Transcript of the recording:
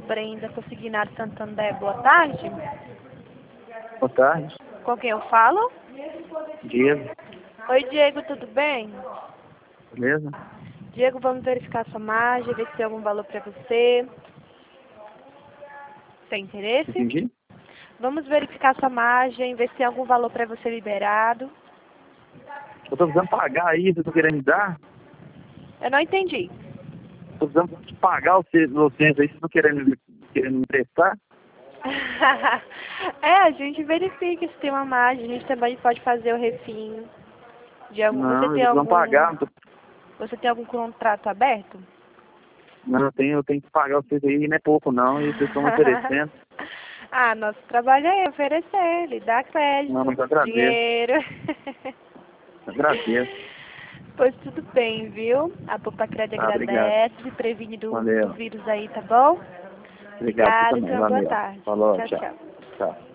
Brenda Consignado Santander. Boa tarde. Boa tarde. Com quem eu falo? Diego. Oi, Diego, tudo bem? Beleza? Diego, vamos verificar sua margem, ver se tem algum valor para você. Tem interesse? Entendi. Vamos verificar sua margem, ver se tem algum valor para você liberado. Eu tô precisando pagar aí, você tá querendo me dar? Eu não entendi. Tô precisando pagar vocês aí, vocês estão querendo me emprestar? A gente verifica se tem uma margem, a gente também pode fazer o refim de algum. Não, eu tô precisando pagar. Você tem algum contrato aberto? Não, eu tenho que pagar vocês aí, não é pouco não, e vocês estão me oferecendo. Nosso trabalho é oferecer, lhe dar crédito, Não, mas eu agradeço. dinheiro. Agradeço. Pois tudo bem, viu? A Popacred Obrigado. agradece, previne do Valeu. vírus aí, tá bom? Obrigado, você Obrigada, também. então boa Valeu. tarde. Falou, Tchau, tchau. tchau. Tchau.